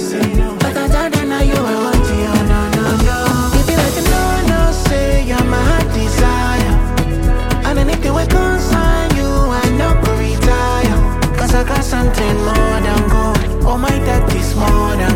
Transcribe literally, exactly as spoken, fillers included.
But I tell them now you I want you, oh, no, no, no. If you like to know, no, say you're my heart desire. And anything we concern you, I no go retire. Cause I got something more than gold. Oh my, that is more than